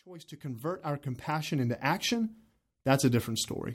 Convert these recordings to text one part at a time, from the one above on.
choice to convert our compassion into action, that's a different story.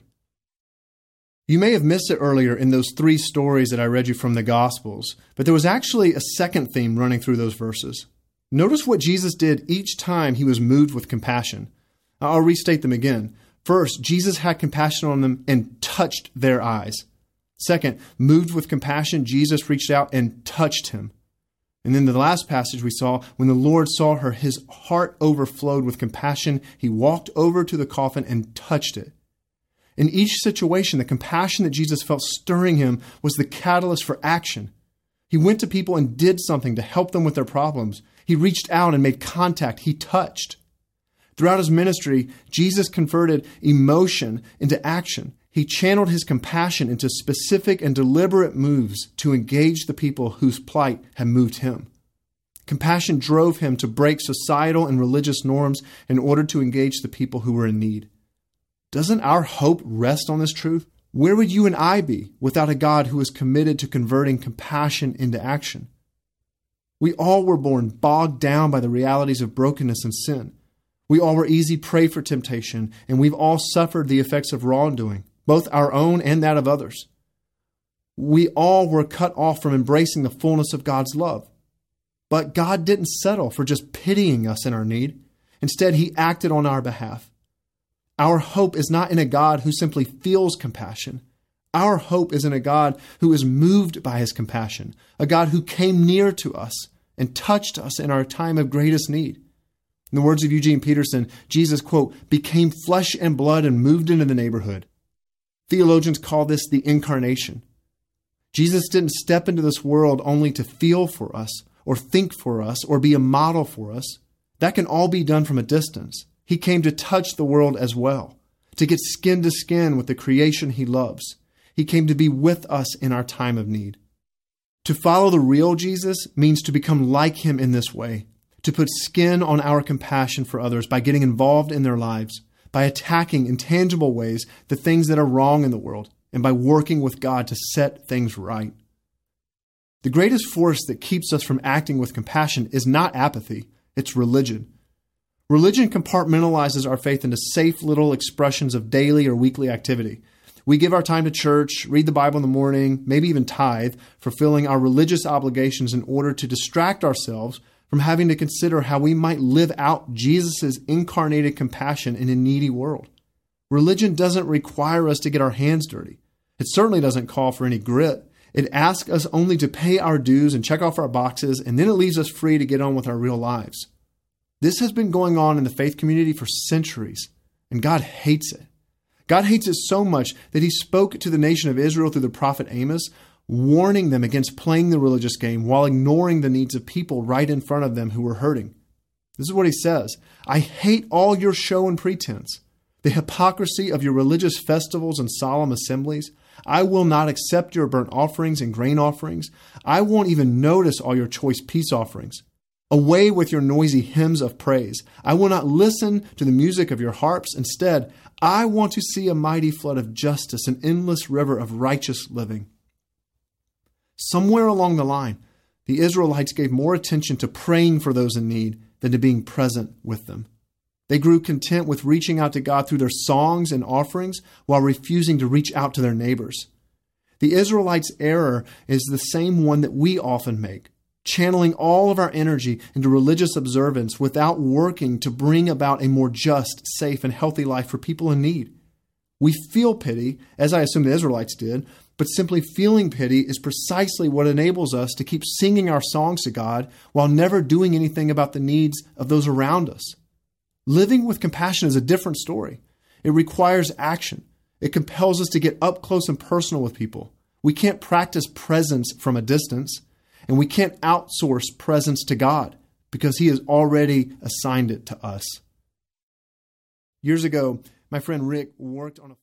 You may have missed it earlier in those 3 stories that I read you from the Gospels, but there was actually a second theme running through those verses. Notice what Jesus did each time he was moved with compassion. I'll restate them again. First, Jesus had compassion on them and touched their eyes. Second, moved with compassion, Jesus reached out and touched him. And then the last passage we saw, when the Lord saw her, his heart overflowed with compassion. He walked over to the coffin and touched it. In each situation, the compassion that Jesus felt stirring him was the catalyst for action. He went to people and did something to help them with their problems. He reached out and made contact. He touched. Throughout his ministry, Jesus converted emotion into action. He channeled his compassion into specific and deliberate moves to engage the people whose plight had moved him. Compassion drove him to break societal and religious norms in order to engage the people who were in need. Doesn't our hope rest on this truth? Where would you and I be without a God who is committed to converting compassion into action? We all were born bogged down by the realities of brokenness and sin. We all were easy prey for temptation, and we've all suffered the effects of wrongdoing, both our own and that of others. We all were cut off from embracing the fullness of God's love. But God didn't settle for just pitying us in our need. Instead, he acted on our behalf. Our hope is not in a God who simply feels compassion. Our hope is in a God who is moved by his compassion, a God who came near to us and touched us in our time of greatest need. In the words of Eugene Peterson, Jesus, quote, became flesh and blood and moved into the neighborhood. Theologians call this the incarnation. Jesus didn't step into this world only to feel for us or think for us or be a model for us. That can all be done from a distance. He came to touch the world as well, to get skin to skin with the creation he loves. He came to be with us in our time of need. To follow the real Jesus means to become like him in this way, to put skin on our compassion for others by getting involved in their lives, by attacking in tangible ways the things that are wrong in the world, and by working with God to set things right. The greatest force that keeps us from acting with compassion is not apathy, it's religion. Religion compartmentalizes our faith into safe little expressions of daily or weekly activity. We give our time to church, read the Bible in the morning, maybe even tithe, fulfilling our religious obligations in order to distract ourselves from having to consider how we might live out Jesus' incarnated compassion in a needy world. Religion doesn't require us to get our hands dirty. It certainly doesn't call for any grit. It asks us only to pay our dues and check off our boxes, and then it leaves us free to get on with our real lives. This has been going on in the faith community for centuries, and God hates it. God hates it so much that he spoke to the nation of Israel through the prophet Amos, warning them against playing the religious game while ignoring the needs of people right in front of them who were hurting. This is what he says, I hate all your show and pretense, the hypocrisy of your religious festivals and solemn assemblies. I will not accept your burnt offerings and grain offerings. I won't even notice all your choice peace offerings. Away with your noisy hymns of praise. I will not listen to the music of your harps. Instead, I want to see a mighty flood of justice, an endless river of righteous living. Somewhere along the line, the Israelites gave more attention to praying for those in need than to being present with them. They grew content with reaching out to God through their songs and offerings while refusing to reach out to their neighbors. The Israelites' error is the same one that we often make, channeling all of our energy into religious observance without working to bring about a more just, safe, and healthy life for people in need. We feel pity, as I assume the Israelites did, but simply feeling pity is precisely what enables us to keep singing our songs to God while never doing anything about the needs of those around us. Living with compassion is a different story. It requires action. It compels us to get up close and personal with people. We can't practice presence from a distance, and we can't outsource presence to God because he has already assigned it to us. Years ago, my friend Rick worked on a